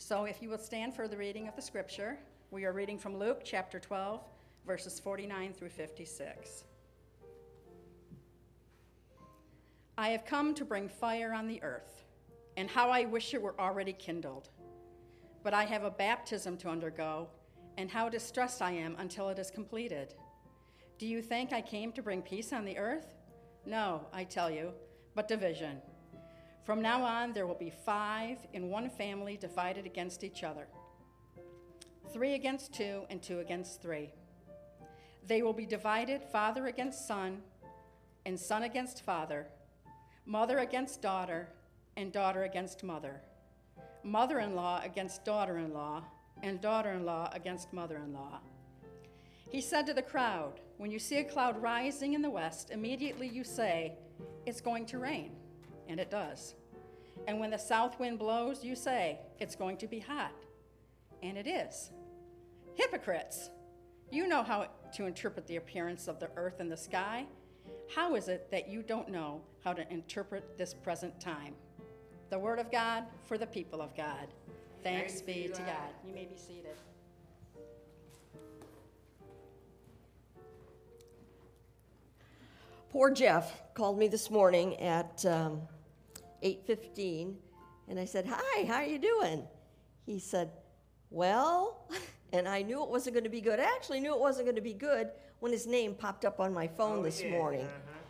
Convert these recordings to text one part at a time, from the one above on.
So if you will stand for the reading of the scripture, we are reading from Luke chapter 12, verses 49 through 56. I have come to bring fire on the earth, and how I wish it were already kindled. But I have a baptism to undergo, and how distressed I am until it is completed. Do you think I came to bring peace on the earth? No, I tell you, but division. From now on, there will be 5 in one family divided against each other, 3 against 2 and 2 against 3. They will be divided, father against son, and son against father, mother against daughter, and daughter against mother, mother-in-law against daughter-in-law, and daughter-in-law against mother-in-law. He said to the crowd, when you see a cloud rising in the west, immediately you say, it's going to rain, and it does. And when the south wind blows, you say, it's going to be hot, and it is. Hypocrites! You know how to interpret the appearance of the earth and the sky. How is it that you don't know how to interpret this present time? The word of God for the people of God. Thanks be to God. You may be seated. Poor Jeff called me this morning at 8:15, and I said, hi, how are you doing? He said, well, and I knew it wasn't going to be good. I actually knew it wasn't going to be good when his name popped up on my phone this morning.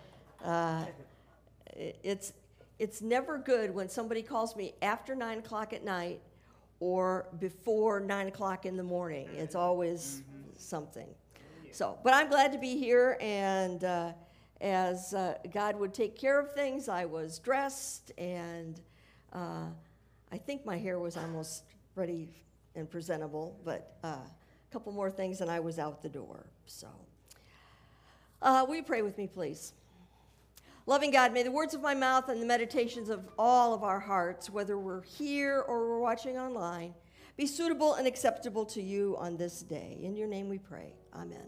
It's never good when somebody calls me after 9 o'clock at night or before 9 o'clock in the morning. It's always something. So, but I'm glad to be here, and as God would take care of things, I was dressed, and I think my hair was almost ready and presentable, but a couple more things and I was out the door. So, will you pray with me, please? Loving God, may the words of my mouth and the meditations of all of our hearts, whether we're here or we're watching online, be suitable and acceptable to you on this day. In your name we pray. Amen.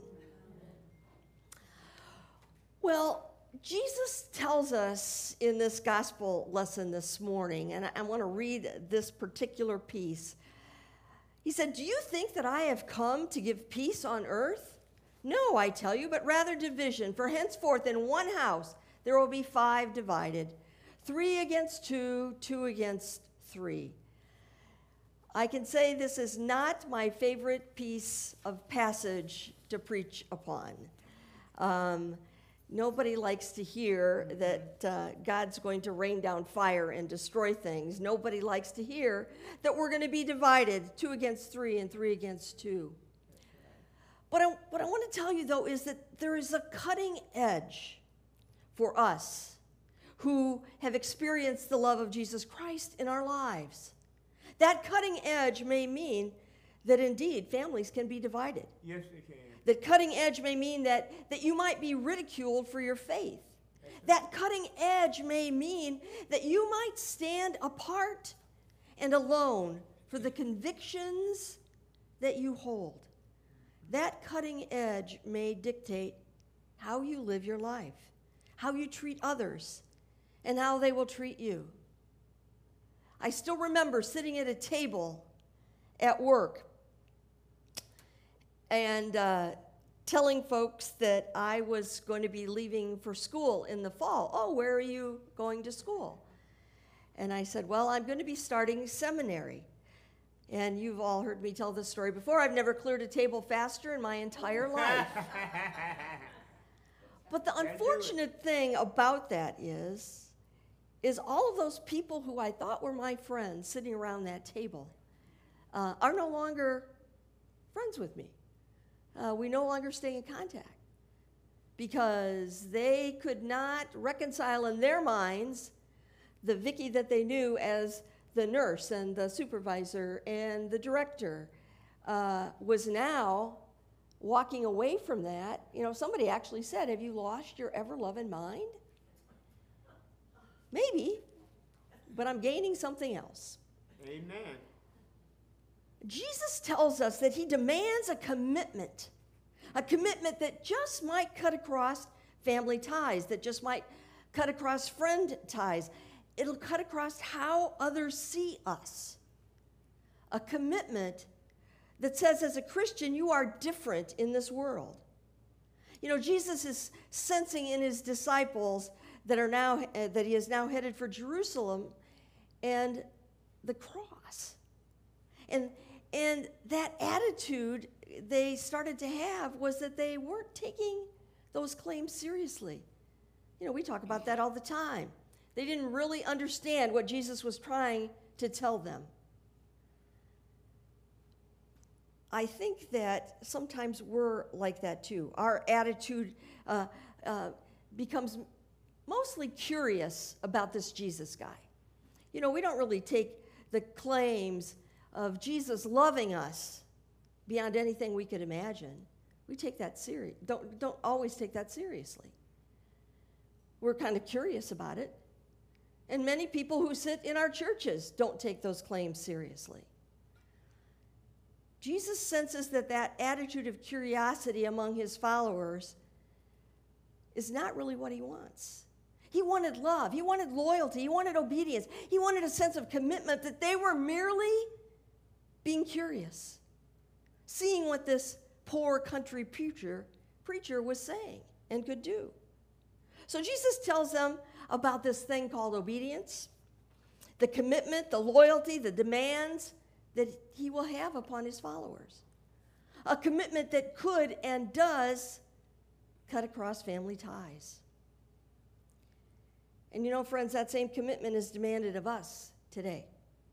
Well, Jesus tells us in this gospel lesson this morning, and I want to read this particular piece. He said, do you think that I have come to give peace on earth? No, I tell you, but rather division. For henceforth in one house there will be 5 divided, 3 against 2, 2 against 3. I can say this is not my favorite piece of passage to preach upon. Nobody likes to hear that God's going to rain down fire and destroy things. Nobody likes to hear that we're going to be divided, 2 against 3 and 3 against 2. What I want to tell you, though, is that there is a cutting edge for us who have experienced the love of Jesus Christ in our lives. That cutting edge may mean that indeed families can be divided. Yes, they can. That cutting edge may mean that you might be ridiculed for your faith. That cutting edge may mean that you might stand apart and alone for the convictions that you hold. That cutting edge may dictate how you live your life, how you treat others, and how they will treat you. I still remember sitting at a table at work and telling folks that I was going to be leaving for school in the fall. Oh, where are you going to school? And I said, well, I'm going to be starting seminary. And you've all heard me tell this story before. I've never cleared a table faster in my entire life. But the unfortunate thing about that is all of those people who I thought were my friends sitting around that table are no longer friends with me. We no longer stay in contact because they could not reconcile in their minds the Vicki that they knew as the nurse and the supervisor and the director was now walking away from that. You know, somebody actually said, have you lost your ever-loving mind? Maybe, but I'm gaining something else. Amen. Jesus tells us that he demands a commitment that just might cut across family ties, that just might cut across friend ties. It'll cut across how others see us. a commitment that says, as a Christian, you are different in this world. You know, Jesus is sensing in his disciples that he is now headed for Jerusalem and the cross. And that attitude they started to have was that they weren't taking those claims seriously. You know, we talk about that all the time. They didn't really understand what Jesus was trying to tell them. I think that sometimes we're like that too. Our attitude becomes mostly curious about this Jesus guy. You know, we don't really take the claims of Jesus loving us beyond anything we could imagine. We take that serious. Don't always take that seriously. We're kind of curious about it. And many people who sit in our churches don't take those claims seriously. Jesus senses that attitude of curiosity among his followers is not really what he wants. He wanted love. He wanted loyalty. He wanted obedience. He wanted a sense of commitment, that they were merely being curious, seeing what this poor country preacher was saying and could do. So Jesus tells them about this thing called obedience, the commitment, the loyalty, the demands that he will have upon his followers. A commitment that could and does cut across family ties. And you know, friends, that same commitment is demanded of us today.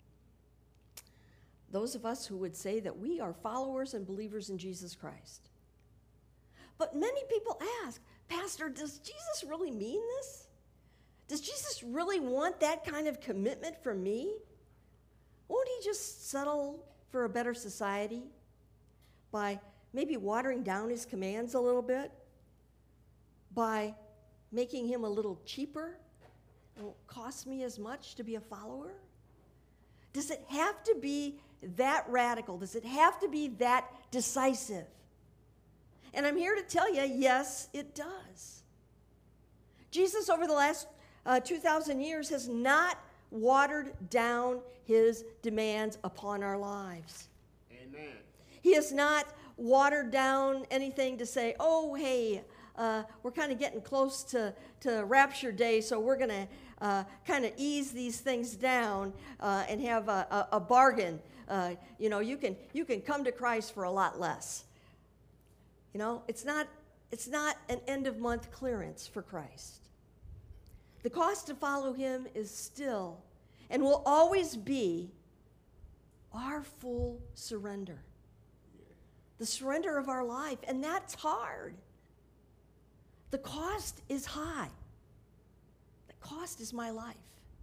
Those of us who would say that we are followers and believers in Jesus Christ. But many people ask, Pastor, does Jesus really mean this? Does Jesus really want that kind of commitment from me? Won't he just settle for a better society by maybe watering down his commands a little bit? By making him a little cheaper? It won't cost me as much to be a follower? Does it have to be that radical? Does it have to be that decisive? And I'm here to tell you, yes, it does. Jesus, over the last 2,000 years, has not watered down his demands upon our lives. Amen. He has not watered down anything to say, oh, hey, we're kind of getting close to Rapture Day, so we're going to kind of ease these things down and have a bargain. You can come to Christ for a lot less. You know, it's not an end-of-month clearance for Christ. The cost to follow him is still and will always be our full surrender. The surrender of our life, and that's hard. The cost is high. The cost is my life.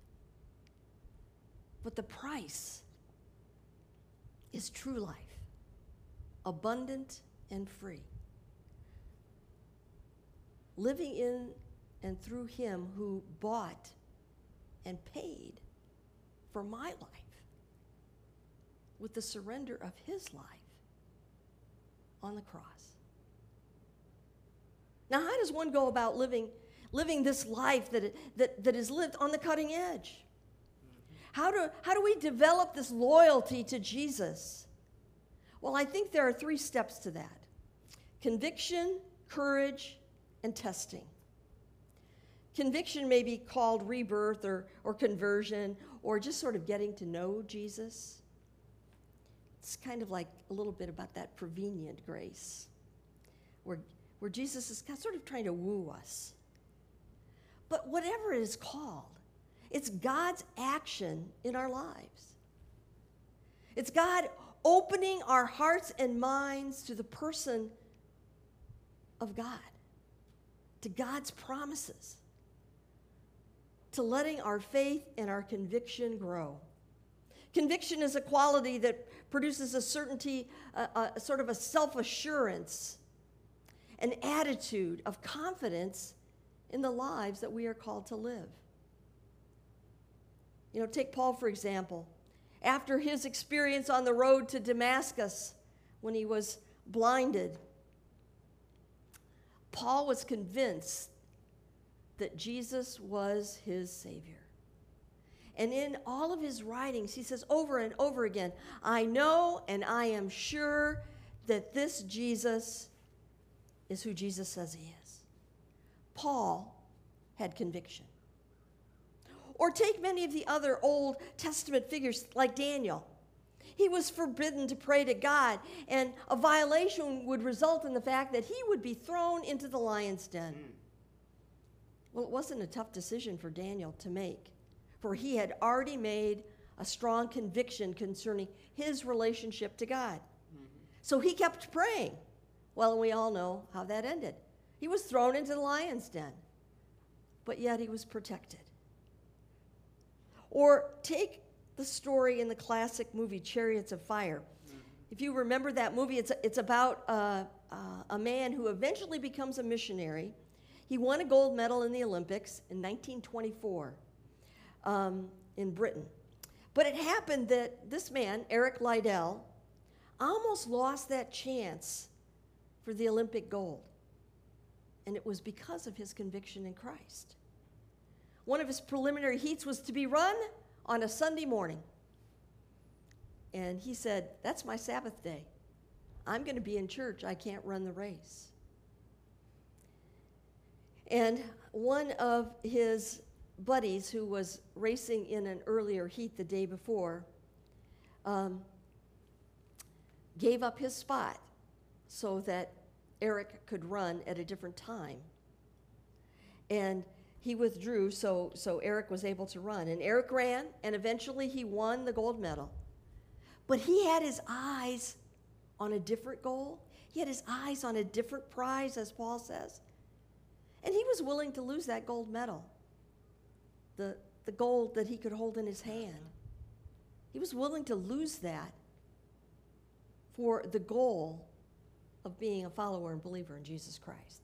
But the price is true life, abundant and free. Living in and through him who bought and paid for my life with the surrender of his life on the cross. Now, how does one go about living this life that is lived on the cutting edge? How do we develop this loyalty to Jesus? Well, I think there are 3 steps to that: conviction, courage, and testing. Conviction may be called rebirth or conversion, or just sort of getting to know Jesus. It's kind of like a little bit about that prevenient grace, where Jesus is sort of trying to woo us. But whatever it is called, it's God's action in our lives. It's God opening our hearts and minds to the person of God, to God's promises, to letting our faith and our conviction grow. Conviction is a quality that produces a certainty, sort of a self-assurance, an attitude of confidence in the lives that we are called to live. You know, take Paul, for example. After his experience on the road to Damascus, when he was blinded, Paul was convinced that Jesus was his Savior. And in all of his writings, he says over and over again, I know and I am sure that this Jesus is who Jesus says he is. Paul had conviction. Or take many of the other Old Testament figures like Daniel. He was forbidden to pray to God, and a violation would result in the fact that he would be thrown into the lion's den. Well, it wasn't a tough decision for Daniel to make, for he had already made a strong conviction concerning his relationship to God. So he kept praying. Well, and we all know how that ended. He was thrown into the lion's den, but yet he was protected. Or take the story in the classic movie Chariots of Fire. If you remember that movie, it's about a man who eventually becomes a missionary. He won a gold medal in the Olympics in 1924 in Britain. But it happened that this man, Eric Liddell, almost lost that chance for the Olympic gold. And it was because of his conviction in Christ. One of his preliminary heats was to be run on a Sunday morning. And he said, that's my Sabbath day. I'm going to be in church. I can't run the race. And one of his buddies who was racing in an earlier heat the day before gave up his spot so that Eric could run at a different time. And he withdrew, so Eric was able to run. And Eric ran, and eventually he won the gold medal. But he had his eyes on a different goal. He had his eyes on a different prize, as Paul says. And he was willing to lose that gold medal, the gold that he could hold in his hand. He was willing to lose that for the goal of being a follower and believer in Jesus Christ.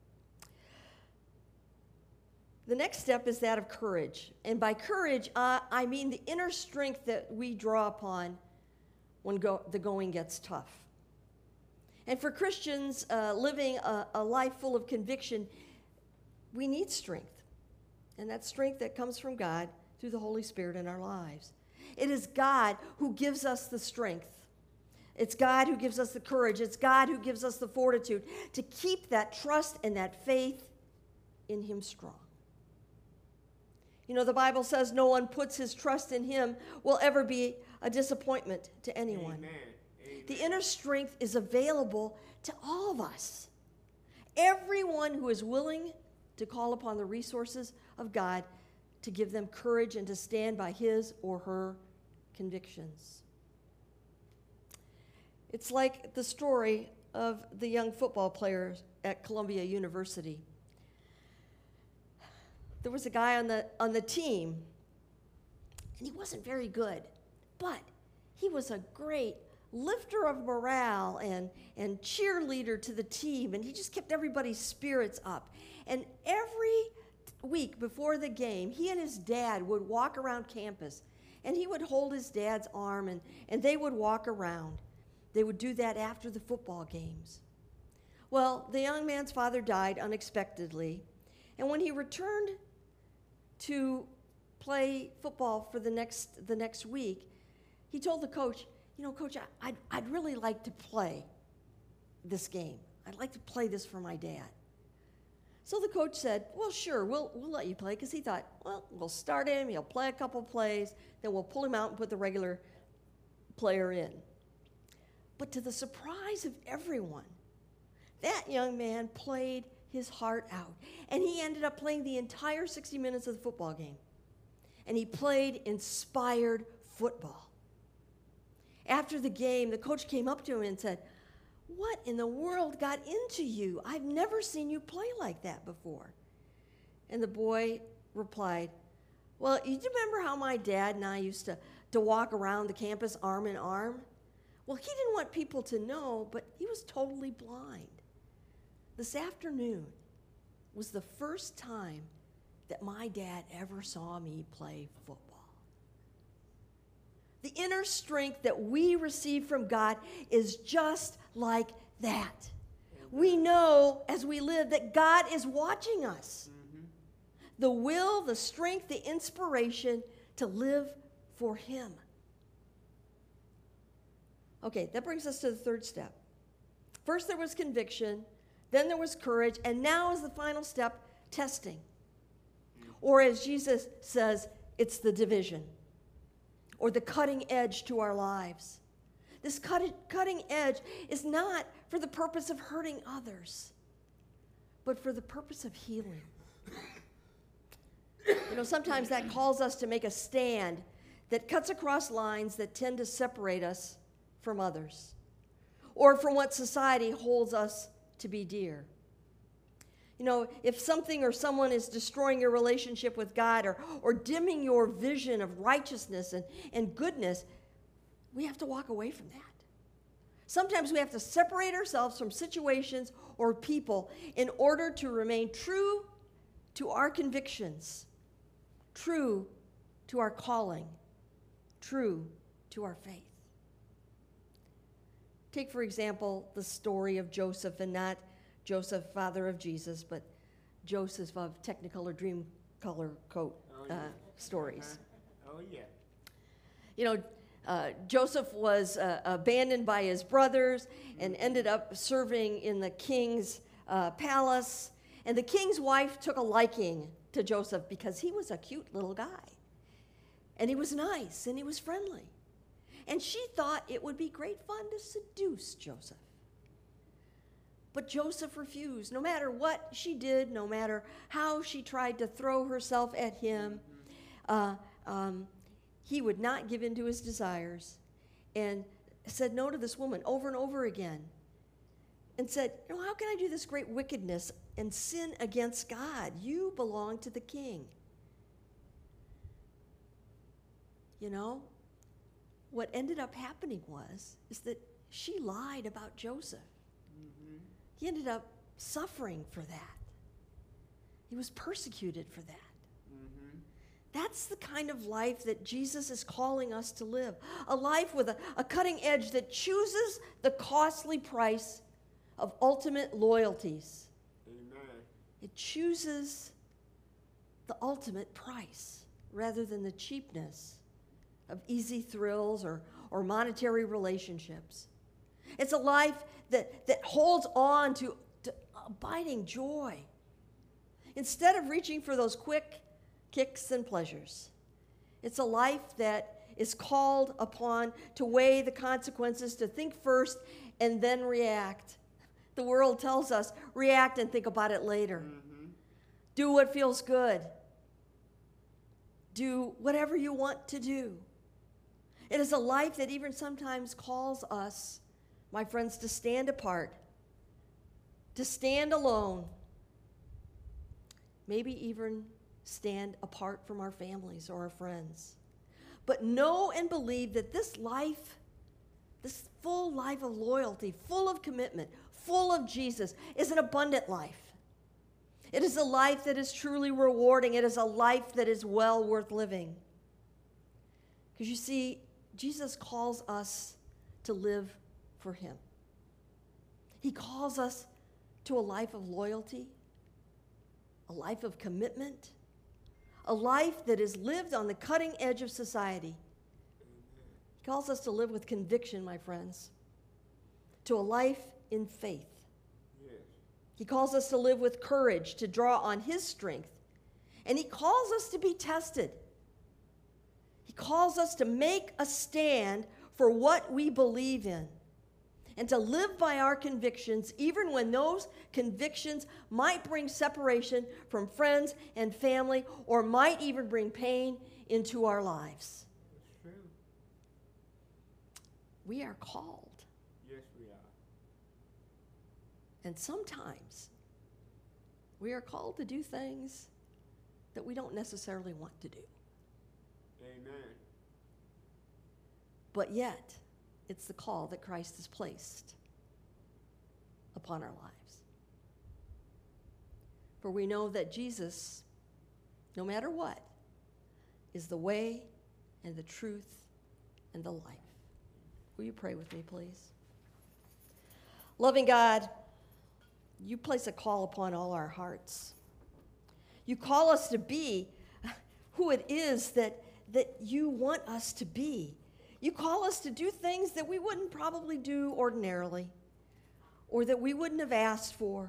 The next step is that of courage. And by courage, I mean the inner strength that we draw upon when the going gets tough. And for Christians living a life full of conviction, we need strength. And that strength that comes from God through the Holy Spirit in our lives. It is God who gives us the strength. It's God who gives us the courage. It's God who gives us the fortitude to keep that trust and that faith in Him strong. You know, the Bible says no one puts his trust in Him will ever be a disappointment to anyone. Amen. Amen. The inner strength is available to all of us. Everyone who is willing to call upon the resources of God to give them courage and to stand by his or her convictions. It's like the story of the young football players at Columbia University. There was a guy on the team, and he wasn't very good, but he was a great lifter of morale and cheerleader to the team, and he just kept everybody's spirits up. And every week before the game, he and his dad would walk around campus, and he would hold his dad's arm, and they would walk around. They would do that after the football games. Well, the young man's father died unexpectedly, and when he returned to play football for the next week, he told the coach, you know, Coach, I'd really like to play this game. I'd like to play this for my dad. So the coach said, well, sure, we'll let you play, because he thought, well, we'll start him, he'll play a couple plays, then we'll pull him out and put the regular player in. But to the surprise of everyone, that young man played his heart out. And he ended up playing the entire 60 minutes of the football game. And he played inspired football. After the game, the coach came up to him and said, what in the world got into you? I've never seen you play like that before. And the boy replied, well, you remember how my dad and I used to walk around the campus arm in arm? Well, he didn't want people to know, but he was totally blind. This afternoon was the first time that my dad ever saw me play football. The inner strength that we receive from God is just like that. We know as we live that God is watching us. The will, the strength, the inspiration to live for Him. Okay, that brings us to the third step. First there was conviction, then there was courage, and now is the final step, testing. Or as Jesus says, it's the division, or the cutting edge to our lives. This cutting edge is not for the purpose of hurting others, but for the purpose of healing. You know, sometimes that calls us to make a stand that cuts across lines that tend to separate us from others, or from what society holds us to be dear. You know, if something or someone is destroying your relationship with God, or dimming your vision of righteousness and goodness, we have to walk away from that. Sometimes we have to separate ourselves from situations or people in order to remain true to our convictions, true to our calling, true to our faith. Take, for example, the story of Joseph, and not Joseph, father of Jesus, but Joseph of Technicolor Dreamcolor coat stories. Oh, yeah. You know, Joseph was abandoned by his brothers and ended up serving in the king's palace. And the king's wife took a liking to Joseph because he was a cute little guy. And he was nice and he was friendly. And she thought it would be great fun to seduce Joseph. But Joseph refused. No matter what she did, no matter how she tried to throw herself at him, he would not give in to his desires, and said no to this woman over and over again, and said, you know, how can I do this great wickedness and sin against God? You belong to the king. You know, what ended up happening is that she lied about Joseph. Mm-hmm. He ended up suffering for that. He was persecuted for that. Mm-hmm. That's the kind of life that Jesus is calling us to live. A life with a cutting edge that chooses the costly price of ultimate loyalties. Amen. It chooses the ultimate price rather than the cheapness of easy thrills or monetary relationships. It's a life that holds on to abiding joy. Instead of reaching for those quick kicks and pleasures, it's a life that is called upon to weigh the consequences, to think first and then react. The world tells us, react and think about it later. Mm-hmm. Do what feels good. Do whatever you want to do. It is a life that even sometimes calls us, my friends, to stand apart, to stand alone, maybe even stand apart from our families or our friends. But know and believe that this life, this full life of loyalty, full of commitment, full of Jesus, is an abundant life. It is a life that is truly rewarding. It is a life that is well worth living. Because you see, Jesus calls us to live for Him. He calls us to a life of loyalty, a life of commitment, a life that is lived on the cutting edge of society. He calls us to live with conviction, my friends, to a life in faith. Yes. He calls us to live with courage, to draw on His strength. And He calls us to be tested. He calls us to make a stand for what we believe in and to live by our convictions, even when those convictions might bring separation from friends and family or might even bring pain into our lives. That's true. We are called. Yes, we are. And sometimes we are called to do things that we don't necessarily want to do. Amen. But yet, it's the call that Christ has placed upon our lives. For we know that Jesus, no matter what, is the way and the truth and the life. Will you pray with me, please? Loving God, you place a call upon all our hearts. You call us to be who it is that that you want us to be. You call us to do things that we wouldn't probably do ordinarily or that we wouldn't have asked for.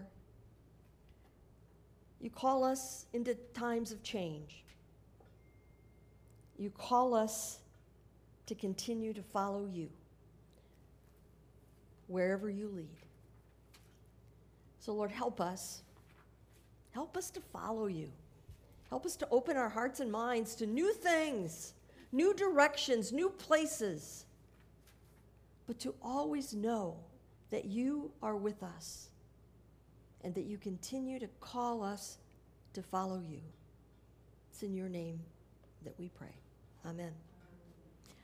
You call us into times of change. You call us to continue to follow you wherever you lead. So, Lord, help us. Help us to follow you. Help us to open our hearts and minds to new things, new directions, new places, but to always know that you are with us and that you continue to call us to follow you. It's in your name that we pray. Amen.